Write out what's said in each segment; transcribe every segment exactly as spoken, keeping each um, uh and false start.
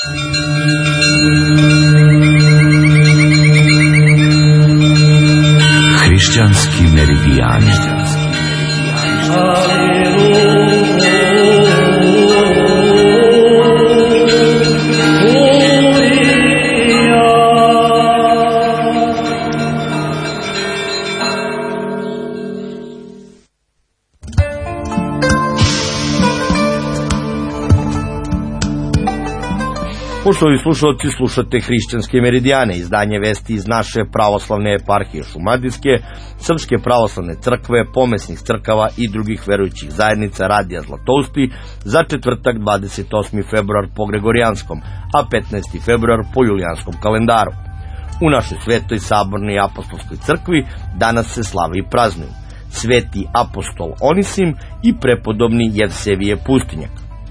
Hrišćanski meridijani. Poštovani slušalci, slušate Hrišćanske meridijane, izdanje vesti iz naše pravoslavne eparhije Šumadijske, Srpske pravoslavne crkve, pomesnih crkava i drugih verujućih zajednica Radija Zlatousti za četvrtak dvadeset osmi februar po Gregorijanskom, a petnaesti februar po Julijanskom kalendaru. U našoj svetoj sabornoj i apostolskoj crkvi danas se slave i praznuju sveti apostol Onisim i prepodobni Jevsevije Pustinjak.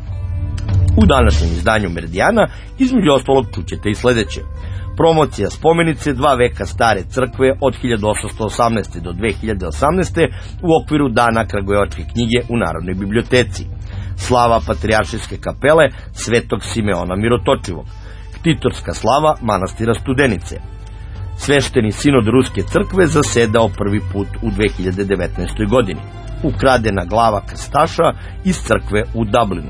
U današnjem izdanju Meridijana između ostalog čućete i sledeće. Promocija spomenice dva veka stare crkve od hiljadu osamsto osamnaeste. do dve hiljade osamnaeste. u okviru Dana Kragujevačke knjige u Narodnoj biblioteci. Slava Patrijaršijske kapele Svetog Simeona Mirotočivog. Ktitorska slava manastira Studenice. Svešteni sinod Ruske crkve zasedao prvi put u dve hiljade devetnaestoj. godini. Ukradena glava krstaša iz crkve u Dublinu.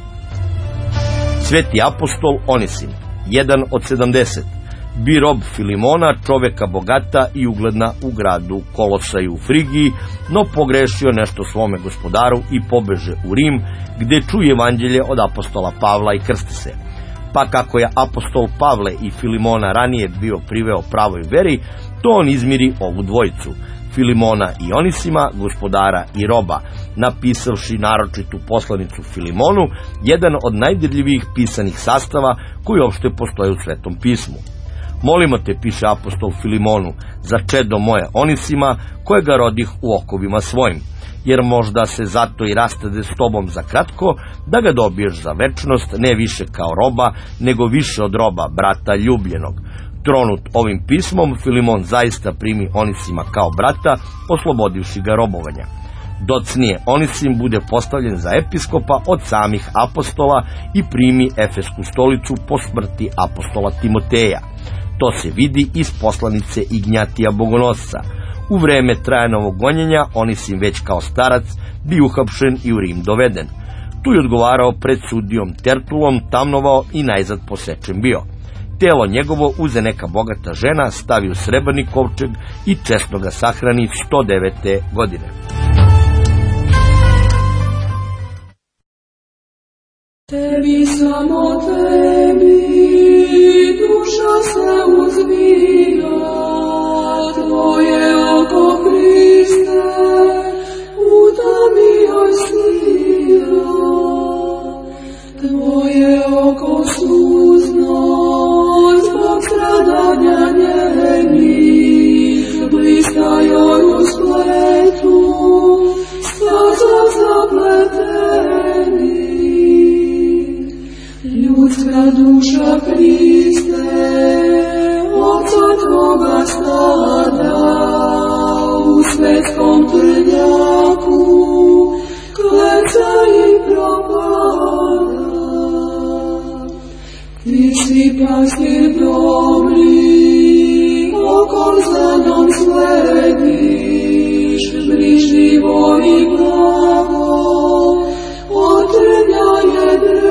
Sveti apostol Onisim, jedan od sedamdeset, bi rob Filimona, čoveka bogata i ugledna u gradu Kolosaju u Frigiji, no pogrešio nešto svome gospodaru i pobeže u Rim, gde čuje evanđelje od apostola Pavla i krsti se. Pa kako je apostol Pavle i Filimona ranije bio priveo pravoj veri, to on izmiri ovu dvojicu, Filimona i Onisima, gospodara i roba, napisavši naročitu poslanicu Filimonu, jedan od najdirljivijih pisanih sastava koji uopšte postoje u Svetom pismu. Molimo te, piše apostol Filimonu, za čedo moje Onisima, kojega rodih u okovima svojim, jer možda se zato i rastade s tobom za kratko, da ga dobiješ za večnost, ne više kao roba, nego više od roba, brata ljubljenog. Tronut ovim pismom, Filimon zaista primi Onisima kao brata, oslobodivši ga robovanja. Docnije Onisim bude postavljen za episkopa od samih apostola i primi Efesku stolicu po smrti apostola Timoteja. To se vidi iz poslanice Ignjatija Bogonosca. U vreme Trajanovog gonjenja Onisim već kao starac bi uhapšen i u Rim doveden. Tu je odgovarao pred sudijom Tertulom, tamnovao i najzad posečen bio. Telo njegovo uze neka bogata žena, stavi u srebrni kovčeg i česno ga sahrani sto devete. godine. Tebi, samo tebi, duša se uzbija, tvoje oko Hriste, u tami joj snija, tvoje oko suzno, zbog stradanja njenih, blista joj u spletu, staza zapleteni. Ljudska duša Hriste, Otca tvoga stada, u svetskom trnjaku, kleca i propada. Ti si pastir dobri, okom zelenom slediš, brižljivo i blago, od trnja je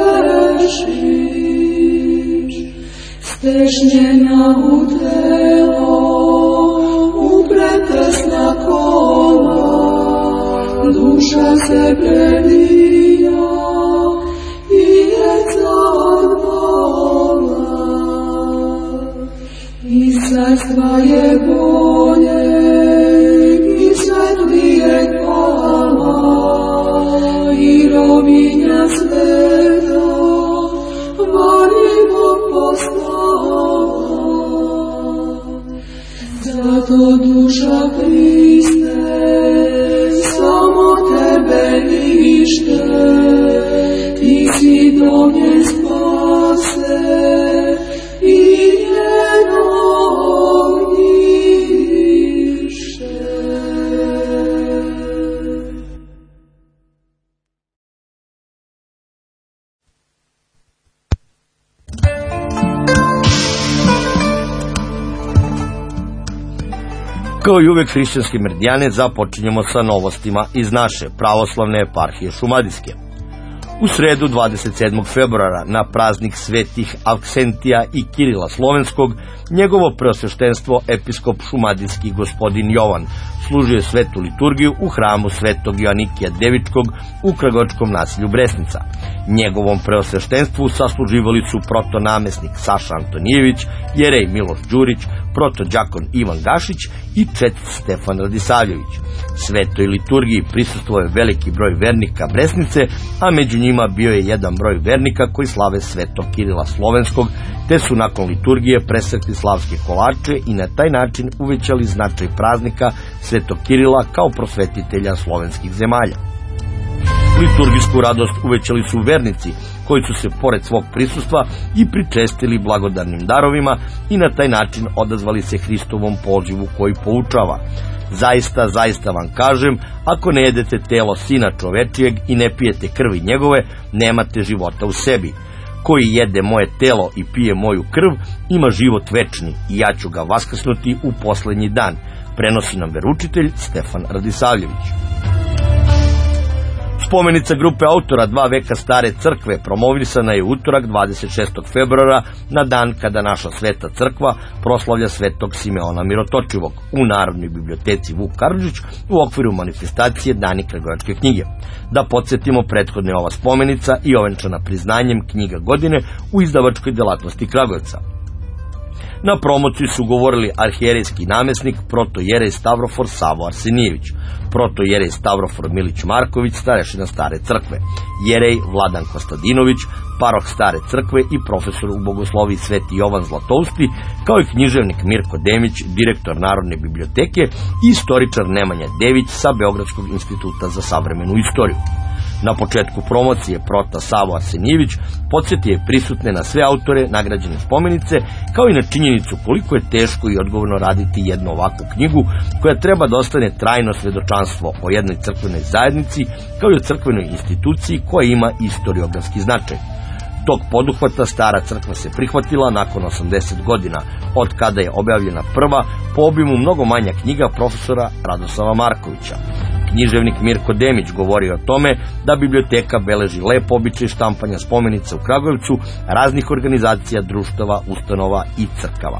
drešiš. Stešnjena u telo, upretesna kola, duša se previja i jeca od bola. I carstva je bolje, i svetlije hvala, i robinja sveta, volimo postala. Zato duša Hriste, samo tebe lište, ti si do nje spase i njeno ognjište. Kao i uvek hrišćanske meridijane započinjemo sa novostima iz naše pravoslavne eparhije Šumadijske. U sredu dvadeset sedmog februara na praznik svetih Avksentija i Kirila Slovenskog, njegovo preosveštenstvo episkop šumadijski gospodin Jovan služio je svetu liturgiju u hramu svetog Joanikija Devičkog u kragovačkom naselju Bresnica. Njegovom preosveštenstvu sasluživali su protonamesnik Saša Antonijević, jerej Miloš Đurić, protođakon Ivan Gašić i četit Stefan Radisavljević. Svetoj liturgiji prisustvovao je veliki broj vernika Bresnice, a među njima bio je jedan broj vernika koji slave svetog Kirila Slovenskog, te su nakon liturgije presekli slavske kolače i na taj način uvećali značaj praznika svetog Kirila kao prosvetitelja slovenskih zemalja. Liturgijsku radost uvećali su vernici koji su se pored svog prisustva i pričestili blagodarnim darovima i na taj način odazvali se Hristovom pozivu koji poučava: zaista, zaista vam kažem, ako ne jedete telo Sina čovečijeg i ne pijete krvi njegove, nemate života u sebi. Koji jede moje telo i pije moju krv, ima život večni i ja ću ga vaskrsnuti u poslednji dan, prenosi nam veručitelj Stefan Radisavljević. Spomenica grupe autora dva veka stare crkve promovisana je utorak dvadeset šestog februara na dan kada naša sveta crkva proslavlja svetog Simeona Mirotočivog u Narodnoj biblioteci Vuk Karadžić u okviru manifestacije Dani kragujevačke knjige. Da podsjetimo, prethodno je ova spomenica i ovenčana priznanjem knjiga godine u izdavačkoj delatnosti Kragujevca. Na promociji su govorili arhijerejski namesnik protojerej Stavrofor Savo Arsenijević, protojerej Stavrofor Milić Marković, starešina Stare crkve, jerej Vladan Kostadinović, paroh Stare crkve i profesor u bogosloviji Sveti Jovan Zlatousti, kao i književnik Mirko Demić, direktor Narodne biblioteke i istoričar Nemanja Dević sa Beogradskog instituta za savremenu istoriju. Na početku promocije prota Savo Arsenijević podsjetio je prisutne na sve autore nagrađene spomenice, kao i na činjenicu koliko je teško i odgovorno raditi jednu ovakvu knjigu koja treba da ostane trajno svedočanstvo o jednoj crkvenoj zajednici, kao i o crkvenoj instituciji koja ima istoriografski značaj. Tog poduhvata Stara crkva se prihvatila nakon osamdeset godina, od kada je objavljena prva, po obimu mnogo manja knjiga profesora Radoslava Markovića. Književnik Mirko Demić govori o tome da biblioteka beleži lep običaj štampanja spomenica u Kragujevcu raznih organizacija, društava, ustanova i crkava.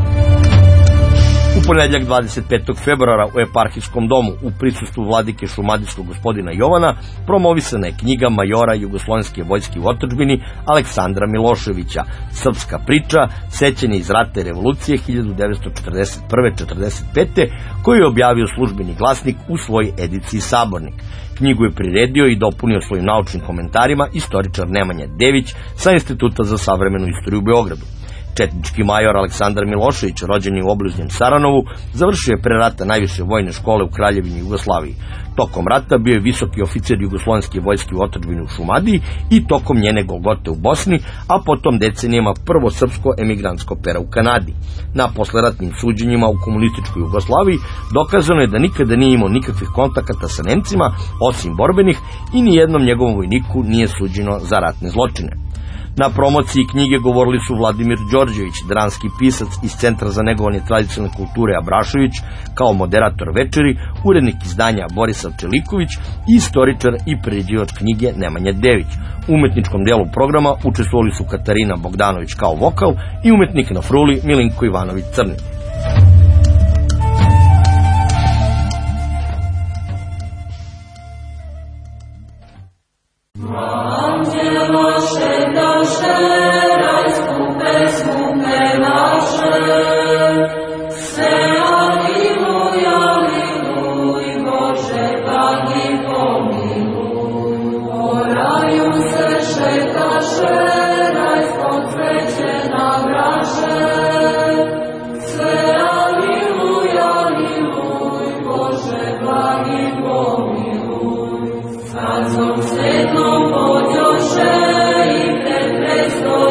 U ponedjeljak dvadeset petog februara u eparhijskom domu u prisustvu vladike šumadijskog gospodina Jovana promovisana je knjiga majora Jugoslovenske vojske u otadžbini Aleksandra Miloševića, Srpska priča, sećanje iz rata i revolucije hiljadu devetsto četrdeset prve do četrdeset pete koju je objavio Službeni glasnik u svojoj ediciji Sabornik. Knjigu je priredio i dopunio svojim naučnim komentarima istoričar Nemanja Dević sa Instituta za savremenu istoriju u Beogradu. Četnički major Aleksandar Milošević, rođen je u obližnjem Saranovu, završio je pre rata najviše vojne škole u Kraljevini Jugoslaviji. Tokom rata bio je visoki oficir Jugoslovenske vojske u otadžbini u Šumadiji i tokom njene golgote u Bosni, a potom decenijama prvo srpsko emigrantsko pera u Kanadi. Na posleratnim suđenjima u komunističkoj Jugoslaviji dokazano je da nikada nije imao nikakvih kontakata sa Nemcima, osim borbenih, i nijednom njegovom vojniku nije suđeno za ratne zločine. Na promociji knjige govorili su Vladimir Đorđević, dranski pisac iz Centra za negovanje tradicionalne kulture Abrašević, kao moderator večeri, urednik izdanja Borisav Čeliković i istoričar i priređivač knjige Nemanja Dević. U umetničkom delu programa učestvovali su Katarina Bogdanović kao vokal i umetnik na fruli Milinko Ivanović Crni. Svetom podjoše i pred prestom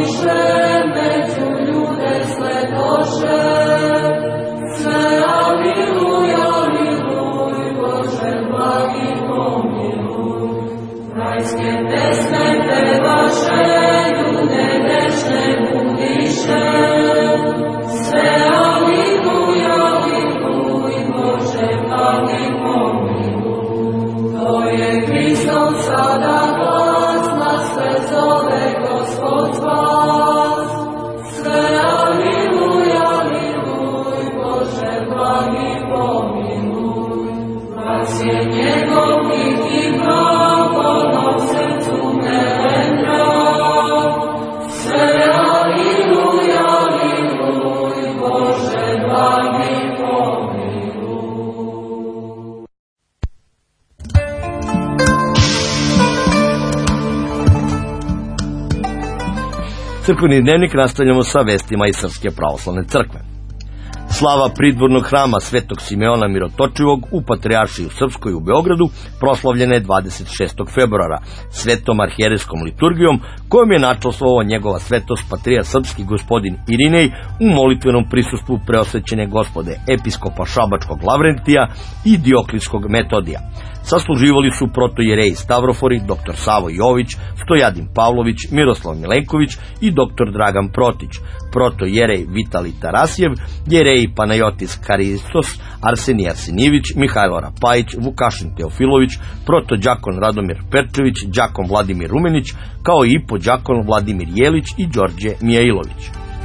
Crkveni dnevnik nastavljamo sa vestima iz Srpske pravoslavne crkve. Slava pridvornog hrama Svetog Simeona Mirotočivog u Patrijaršiji u Srpskoj u Beogradu proslavljena je dvadeset šestog februara svetom arhijerejskom liturgijom, kojom je načastvovao njegova svetost patrijarh srpski gospodin Irinej u molitvenom prisustvu preosvećene gospode episkopa Šabačkog Lavrentija i Dioklijskog Metodija. Sasluživali su protojereji Stavrofori, doktor Savo Jović, Stojadin Pavlović, Miroslav Milenković i doktor Dragan Protić, protojerej Vitali Tarasijev, jereji Panajotis Karistos, Arsenij Arsenijević, Mihajlo Rapajić, Vukašin Teofilović, protođakon Radomir Perčević, đakon Vladimir Rumenić, kao i podđakon Vladimir Jelić i Đorđe Mijailović.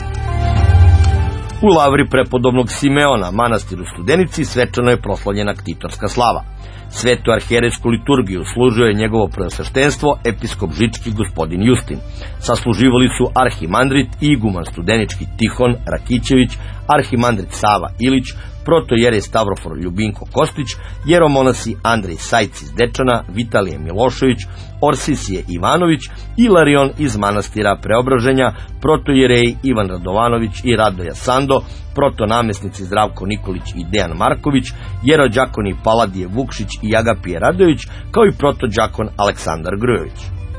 U lavri prepodobnog Simeona, manastiru Studenici, svečano je proslavljena ktitorska slava. Svetu arhijerejsku liturgiju služio je njegovo preosveštenstvo episkop Žički gospodin Justin. Sasluživali su arhimandrit i iguman studenički Tihon Rakićević, arhimandrit Sava Ilić, protojerej Stavrofor Ljubinko Kostić, jeromonasi Andrej Sajc iz Dečana, Vitalije Milošević, Orsisije Ivanović i Larion iz manastira Preobraženja, protojereji Ivan Radovanović i Radoja Sando, protonamesnici Zdravko Nikolić i Dejan Marković, jerođakoni Paladije Vukšić i Agapije Radović, kao i protođakon Aleksandar Grujović.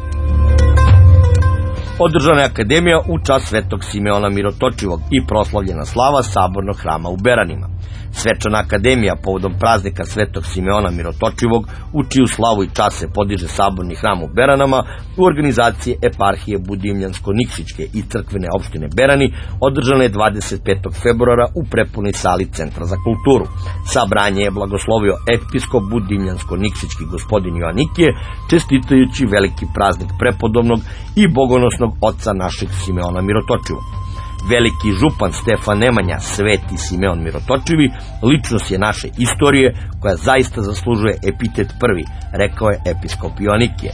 Održana je akademija u čast Svetog Simeona Mirotočivog i proslavljena slava Sabornog hrama u Beranima. Svečana akademija povodom praznika Svetog Simeona Mirotočivog, u čiju slavu i čast se podiže Saborni hram u Beranama, u organizaciji eparhije Budimljansko-Nikšićke i crkvene opštine Berani, održana je dvadeset petog februara u prepunoj sali Centra za kulturu. Sabranje je blagoslovio episkop Budimljansko-Nikšićki gospodin Joanikije, čestitajući veliki praznik prepodobnog i bogonosnog oca našeg Simeona Mirotočivog. Veliki župan Stefan Nemanja, Sveti Simeon Mirotočivi, ličnost je naše istorije koja zaista zaslužuje epitet prvi, rekao je episkop Joanikije.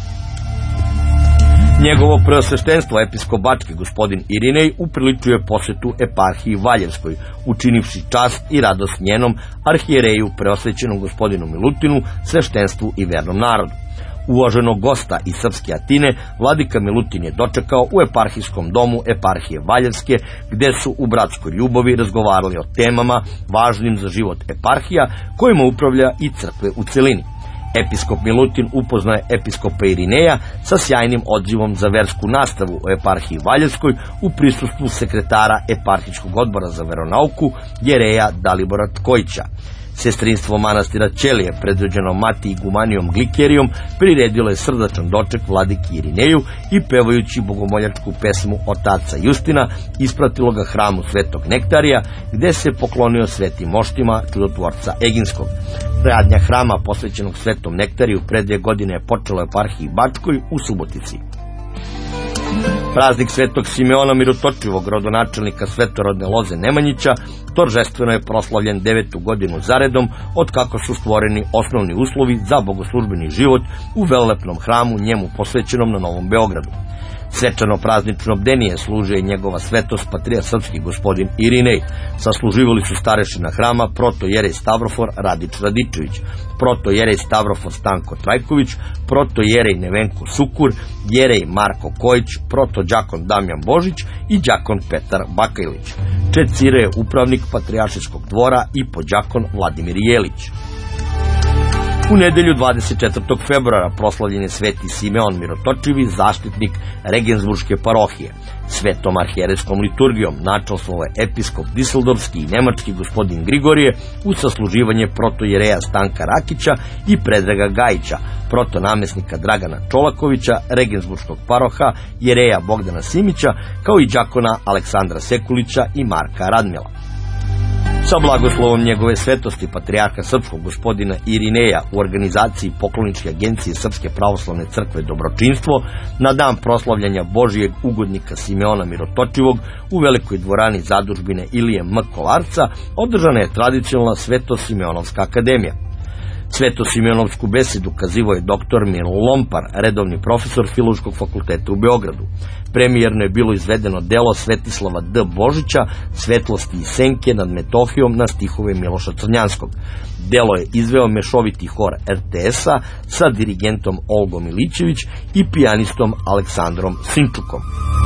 Njegovo preosveštenstvo episkop Bački gospodin Irinej upriličuje posetu eparhiji Valjevskoj, učinivši čast i radost njenom arhijereju preosvećenom gospodinu Milutinu, sveštenstvu i vernom narodu. Uvaženog gosta iz srpske Atine, vladika Milutin je dočekao u eparhijskom domu eparhije Valjevske, gde su u bratskoj ljubavi razgovarali o temama važnim za život eparhija, kojima upravlja i crkve u celini. Episkop Milutin upoznaje episkopa Irineja sa sjajnim odzivom za versku nastavu u eparhiji Valjevskoj u prisustvu sekretara eparhijskog odbora za veronauku jereja Dalibora Tkojića. Sestrinstvo manastira Ćelije, predvođeno Mati Igumanijom Glikerijom, priredilo je srdačan doček vladiki Irineju i pevajući bogomoljačku pesmu Otaca Justina, ispratilo ga hramu Svetog Nektarija, gde se poklonio svetim moštima čudotvorca Eginskog. Radnja hrama posvećenog Svetom Nektariju pre dvije godine je počela u eparhiji Bačkoj u Subotici. Praznik Svetog Simeona Mirotočivog, rodonačelnika svetorodne loze Nemanjića, toržestveno je proslavljen devetu godinu zaredom od kako su stvoreni osnovni uslovi za bogoslužbeni život u velelepnom hramu njemu posvećenom na Novom Beogradu. Svečano praznično bdenije služe i njegova svetost patrijarh srpski gospodin Irinej. Sasluživali su starešina hrama protojerej Stavrofor Radić Radičević, protojerej Stavrofor Stanko Trajković, protojerej Nevenko Sukur, jerej Marko Kojić, protođakon Damjan Božić i đakon Petar Bakajlić. Čecire je upravnik patrijaršijskog dvora i podđakon Vladimir Jelić. U nedelju dvadeset četvrtog februara proslavljen je Sveti Simeon Mirotočivi, zaštitnik Regensburške parohije. Svetom arhijerejskom liturgijom načastvovao je episkop Diseldorfski i nemački gospodin Grigorije uz sasluživanje protojereja Stanka Rakića i Predraga Gajića, protonamesnika Dragana Čolakovića, Regensburškog paroha, jereja Bogdana Simića, kao i đakona Aleksandra Sekulića i Marka Radmila. Sa blagoslovom njegove svetosti patrijarha srpskog gospodina Irineja u organizaciji Pokloničke agencije Srpske pravoslavne crkve Dobročinstvo na dan proslavljanja Božijeg ugodnika Simeona Mirotočivog u velikoj dvorani zadužbine Ilije M. Kolarca održana je tradicionalna Sveto-Simeonovska akademija. Sveto-Simeonovsku besedu kazivao je doktor Milo Lompar, redovni profesor Filološkog fakulteta u Beogradu. Premijerno je bilo izvedeno delo Svetislava D. Božića, Svetlosti i senke nad Metohijom na stihove Miloša Crnjanskog. Delo je izveo mešoviti hor R T S-a sa dirigentom Olgom Milićević i pijanistom Aleksandrom Sinčukom.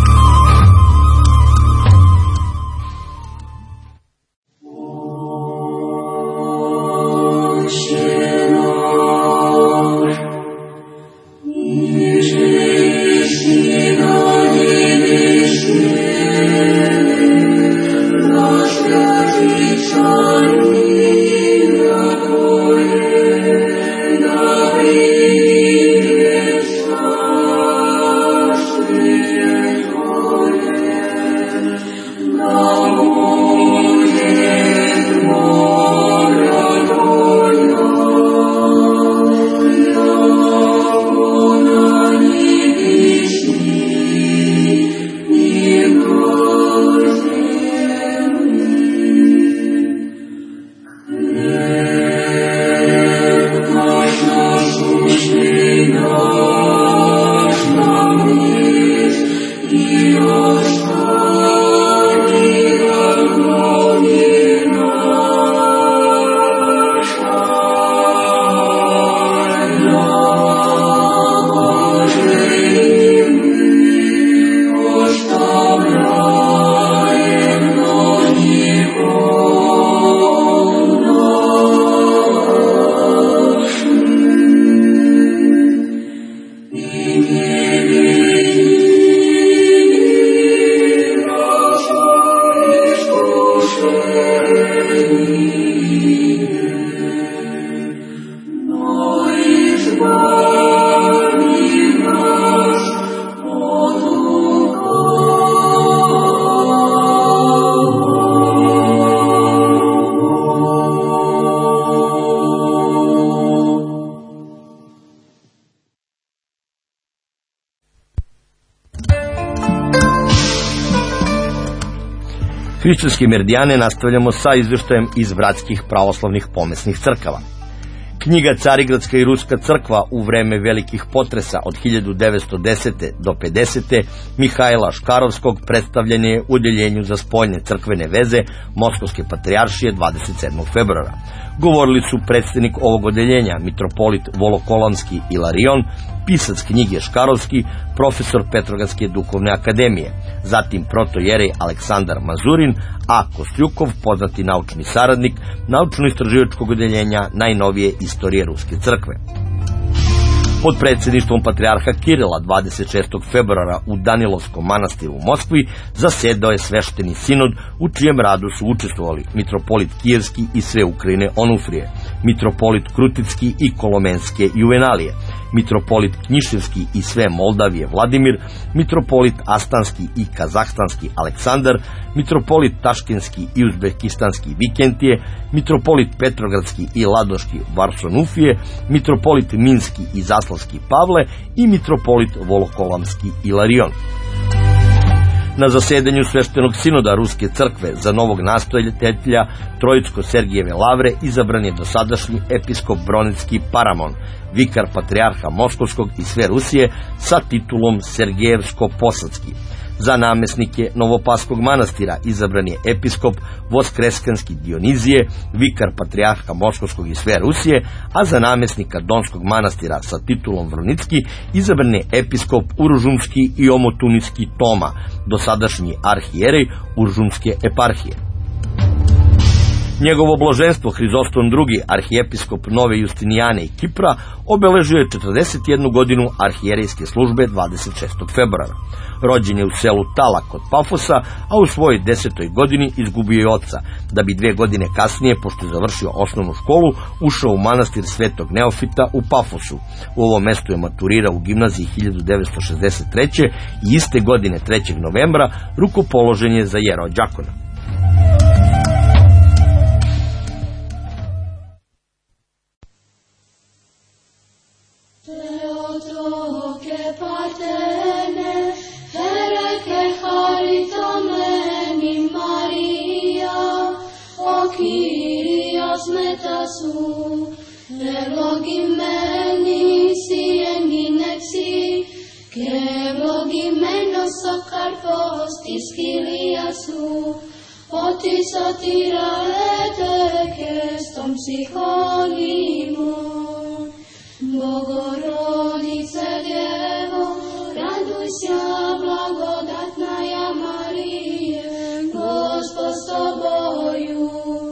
Hrišćanske meridijane nastavljamo sa izvještajem iz bratskih pravoslavnih pomesnih crkava. Knjiga Carigradska i Ruska crkva u vreme velikih potresa od hiljadu devetsto desete do pedesete Mihajla Škarovskog predstavljen je u Odeljenju za spoljne crkvene veze Moskovske patrijaršije dvadeset sedmog februara. Govorili su predstavnik ovog odeljenja, mitropolit Volokolanski Ilarion, pisac knjige Škarovski, profesor Petrogradske duhovne akademije, zatim protojerej Aleksandar Mazurin, a Kostljukov, poznati naučni saradnik naučno-istraživačkog odeljenja najnovije istorije Ruske crkve. Pod predsjedništvom patrijarha Kirila dvadeset šestog februara u Danilovskom manastiru u Moskvi zasedao je svešteni sinod u čijem radu su učestvovali mitropolit Kijevski i sve Ukrajine Onufrije, mitropolit Kruticki i Kolomenske Juvenalije, mitropolit Knjiševski i sve Moldavije Vladimir, mitropolit Astanski i Kazahstanski Aleksandar, mitropolit Taškenski i Uzbekistanski Vikentije, mitropolit Petrogradski i Ladoški Varsonufije, mitropolit Minski i Zaslavski Pavle i mitropolit Volokolamski Ilarion. Na zasedanju sveštenog sinoda Ruske crkve za novog nastojitelja Trojicko-Sergijeve lavre izabran je dosadašnji episkop Bronetski Paramon, vikar patrijarha Moskovskog i sve Rusije sa titulom Sergijevsko-Posadski. Za namesnike Novopaskog manastira izabran je episkop Voskreskanski Dionizije, vikar patrijarha Moskovskog i sve Rusije, a za namesnika Donskog manastira sa titulom Vronicki izabran je episkop Uržumski i Omotunijski Toma, dosadašnji arhijerej Uržumske eparhije. Njegovo blaženstvo Hrizostom drugi, arhijepiskop Nove Justinijane i Kipra, obeležio je četrdeset jednu godinu arhijerejske službe dvadeset šestog februara. Rođen je u selu Tala kod Pafosa, a u svojoj desetoj godini izgubio je oca, da bi dve godine kasnije, pošto je završio osnovnu školu, ušao u manastir Svetog Neofita u Pafosu. U ovom mestu je maturirao u gimnaziji hiljadu devetsto šezdeset treće. i iste godine trećeg novembra rukopoložen je za jerođakona. Oti satira eteke stom psiholimon. Bogorodice Djevo, raduj se, blagodatna ja Marije, Gospod s tobою,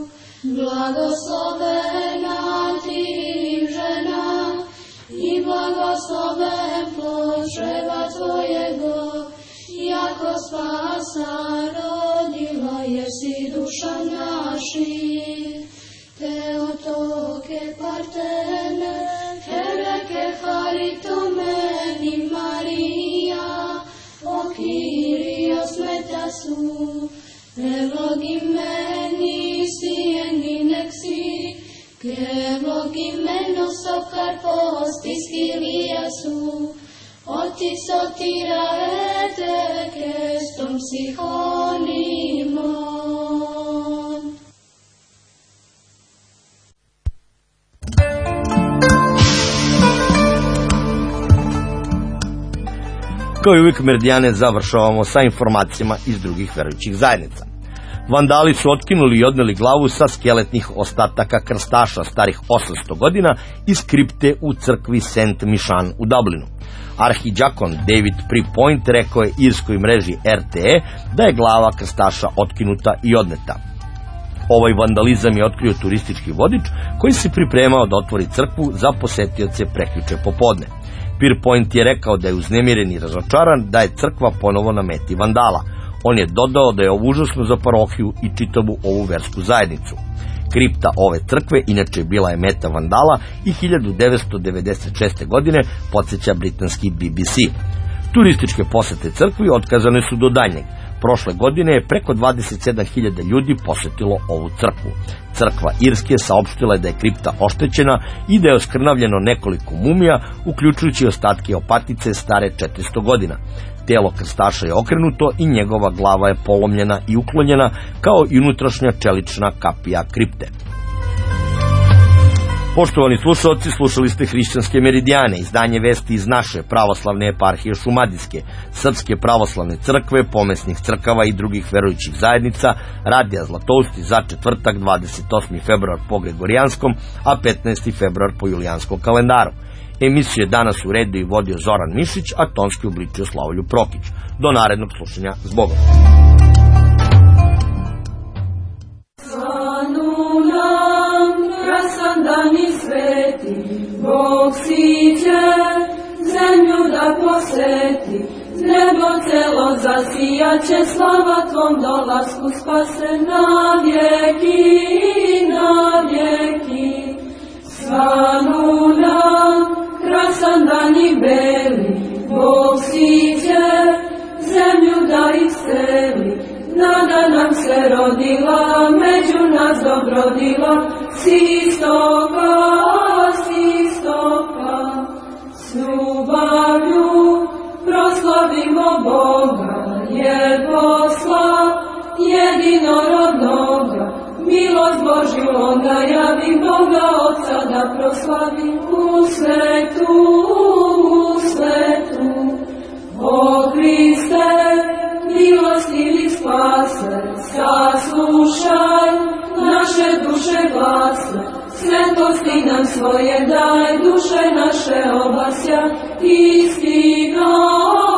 blagoslovena ti žena i blagosloven plod čreva tvojego, jako spasa rodila jesi duša naših. Teotoke partene, hereke haritomeni Marija, o Kyrios metasu, eυλογημένη si ενήνεξη, και ευλογημένος ο καρπός της χιλίας σου, ότι σωτήρα έτεκε στον ψυχών ημών. Kao i uvijek, Meridijane završavamo sa informacijama iz drugih verujućih zajednica. Vandali su otkinuli i odneli glavu sa skeletnih ostataka krstaša starih osamsto godina iz kripte u crkvi Saint Mishan u Dublinu. Arhiđakon David Prepoint rekao je irskoj mreži R T E da je glava krstaša otkinuta i odneta. Ovaj vandalizam je otkrio turistički vodič koji se pripremao da otvori crkvu za posetioce prekjuče popodne. Pierpoint je rekao da je uznemiren i razočaran da je crkva ponovo na meti vandala. On je dodao da je ovo užasno za parohiju i čitavu ovu versku zajednicu. Kripta ove crkve inače bila je meta vandala i hiljadu devetsto devedeset šeste. godine podsjeća britanski B B C. Turističke posete crkvi otkazane su do daljnjeg. Prošle godine je preko dvadeset sedam hiljada ljudi posetilo ovu crkvu. Crkva Irske saopštila je da je kripta oštećena i da je oskrnavljeno nekoliko mumija, uključujući ostatke opatice stare četiristo godina. Telo krstaša je okrenuto i njegova glava je polomljena i uklonjena, kao i unutrašnja čelična kapija kripte. Poštovani slušalci, slušali ste Hrišćanske meridijane, izdanje vesti iz naše pravoslavne eparhije Šumadijske, Srpske pravoslavne crkve, pomesnih crkava i drugih verujućih zajednica, Radija Zlatousti za četvrtak dvadeset osmi februar po Gregorijanskom, a petnaesti februar po Julijanskom kalendaru. Emisiju je danas uredio i vodio Zoran Mišić, a tonski obličio Slavoljub Prokić. Do narednog slušanja, s Bogom. Dan i sveti, Bog siđe, zemlju da posveti, nebo celo zasijaće, slava tvom dolasku spase na vjeki, na vjeki. Svanu nam, krasan dan i beli, Bog siđe, zemlju da isceli, nada nam se rodila, među nas dobrodila, si stoka, si stoka. S ljubavlju proslavimo Boga, jer posla jedinorodnoga, milost Božju on najavi, Boga Otca da proslavi u svetu, u svetu. O Hriste, milostivi spase, saslušaj naše duše glase, svetosti nam svoje daj, duše naše obasja, istina.